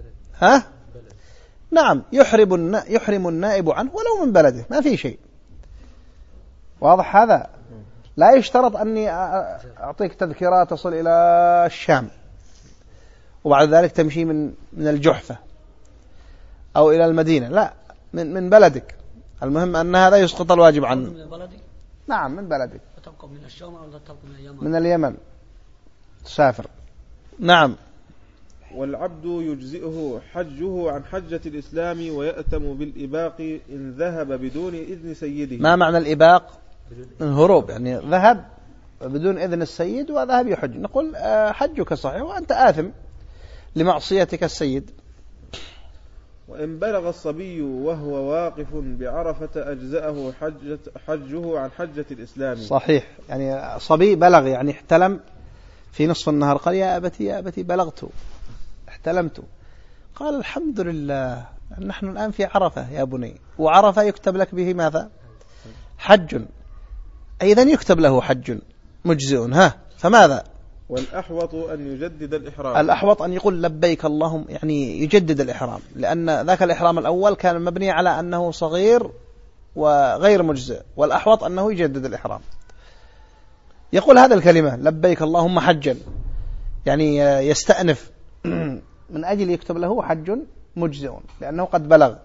نعم، يحرم النائب عنه ولو من بلده، ما في شيء. واضح هذا؟ لا يشترط أني أعطيك تذكرة تصل إلى الشام وبعد ذلك تمشي من الجحفة أو إلى المدينة، لا، من بلدك. المهم أن هذا يسقط الواجب عنه. من بلدك؟ نعم، من بلدك. تبقى من الشام أو تبقى من اليمن؟ من اليمن تسافر. نعم. والعبد يجزئه حجه عن حجة الإسلام، ويأتم بالإباق إن ذهب بدون إذن سيده. ما معنى الإباق؟ الهروب، يعني ذهب بدون إذن السيد وذهب يحج. نقول حجك صحيح وأنت آثم لمعصيتك السيد. وإن بلغ الصبي وهو واقف بعرفة أجزأه حجه عن حجة الإسلام. صحيح، يعني صبي بلغ، يعني احتلم في نصف النهار، قال: يا أبتي بلغت، احتلمت. قال: الحمد لله، نحن الآن في عرفة يا بني، وعرفة يكتب لك به ماذا؟ حج، أيضا يكتب له حج مجزئ. فماذا؟ والأحوط أن يجدد الإحرام. الأحوط أن يقول: لبيك اللهم، يعني يجدد الإحرام، لأن ذاك الإحرام الأول كان مبني على أنه صغير وغير مجزئ، والأحوط أنه يجدد الإحرام. يقول هذا الكلمة: لبيك اللهم حجا، يعني يستأنف من أجل يكتب له حج مجزئ لأنه قد بلغ.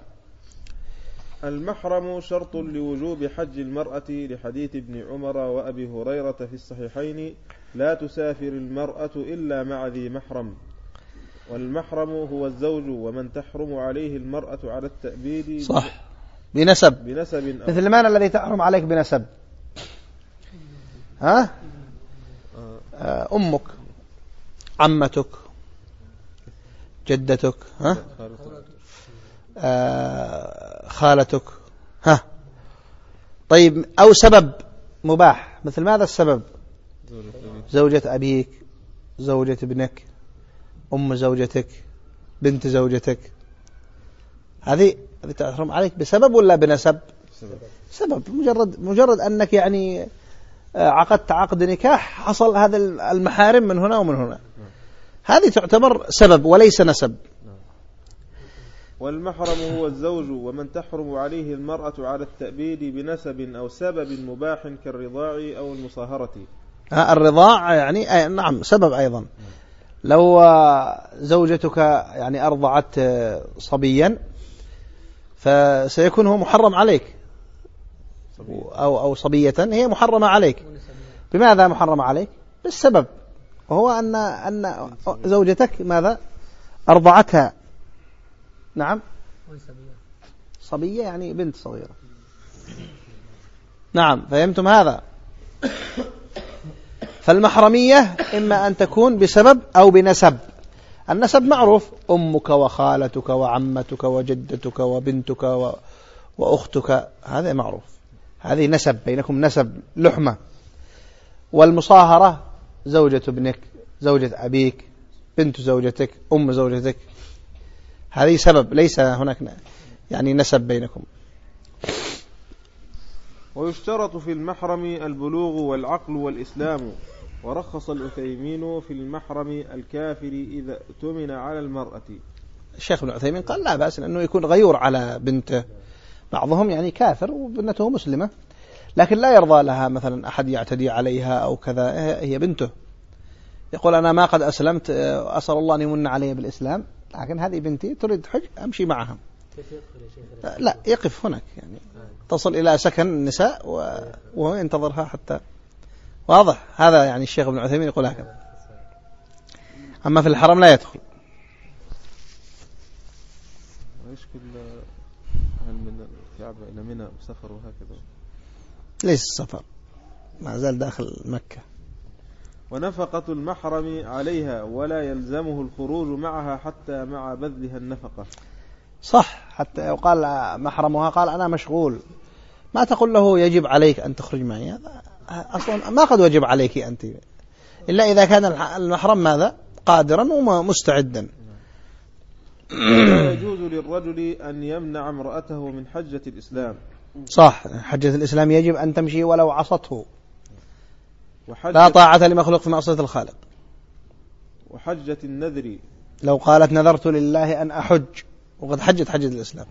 المحرم شرط لوجوب حج المرأة، لحديث ابن عمر وأبي هريرة في الصحيحين: لا تسافر المرأة إلا مع ذي محرم. والمحرم هو الزوج، ومن تحرم عليه المرأة على التأبيد. صح، بنسب مثل المال الذي تحرم عليك بنسب. أمك، عمتك، جدتك، خالتك. طيب، أو سبب مباح، مثل ماذا السبب؟ زوجة أبيك، زوجة ابنك، أم زوجتك، بنت زوجتك. هذه تحرم عليك بسبب ولا بنسب؟ سبب. مجرد أنك يعني عقدت عقد نكاح، حصل هذا المحارم من هنا ومن هنا، هذه تعتبر سبب وليس نسب. والمحرم هو الزوج، ومن تحرم عليه المرأة على التأبيد بنسب أو سبب مباح كالرضاع أو المصاهرة. الرضاع يعني نعم سبب أيضا. لو زوجتك يعني أرضعت صبيا فسيكون هو محرم عليك، أو صبية هي محرمة عليك. بماذا محرمة عليك؟ بالسبب، وهو أن زوجتك ماذا؟ أرضعتها. نعم، صبية يعني بنت صغيرة. نعم، فهمتم هذا؟ فالمحرمية إما أن تكون بسبب أو بنسب. النسب معروف: أمك وخالتك وعمتك وجدتك وبنتك وأختك، هذا معروف. هذه نسب بينكم، نسب لحمة. والمصاهرة زوجة ابنك، زوجة أبيك، بنت زوجتك، أم زوجتك، هذه سبب، ليس هناك يعني نسب بينكم. ويشترط في المحرم البلوغ والعقل والإسلام. ورخص العثيمين في المحرم الكافر إذا اؤتمن على المرأة. الشيخ ابن عثيمين قال لا بأس أنه يكون غيور على بنته، بعضهم يعني كافر وبنته مسلمة لكن لا يرضى لها مثلا أحد يعتدي عليها أو كذا، هي بنته، يقول أنا ما قد أسلمت، أسأل الله أن يمن علي بالإسلام، لكن هذه بنتي تريد حج أمشي معها. لا يقف هناك، يعني تصل إلى سكن النساء وهو ينتظرها حتى. واضح هذا، يعني الشيخ ابن عثيمين يقول هكذا. أما في الحرم لا يدخل. يشكل هل من الكعبة إلى منى سفر وهكذا؟ ليس السفر، ما زال داخل مكة. ونفقة المحرم عليها ولا يلزمه الخروج معها حتى مع بذلها النفقة. صح، حتى قال محرمها قال أنا مشغول، ما تقول له يجب عليك أن تخرج معي، أصلا ما قد وجب عليك أنت، إلا إذا كان المحرم ماذا قادرا ومستعدا. لا يجوز للرجل أن يمنع امرأته من حجة الإسلام. صح، حجة الإسلام يجب أن تمشي ولو عصته، لا طاعة لمخلوق في معصية الخالق. وحجة النذر، لو قالت نذرت لله أن أحج وقد حجت حجة الإسلام.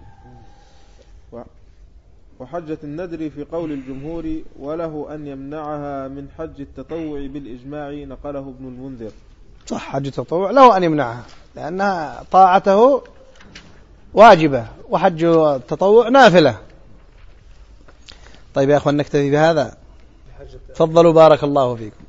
وحجة النذر في قول الجمهور، وله أن يمنعها من حج التطوع بالإجماع، نقله ابن المنذر. صح، حج التطوع له أن يمنعها لأنها طاعته واجبة وحج التطوع نافلة. طيب يا أخوان نكتفي بهذا، تفضلوا بارك الله فيكم.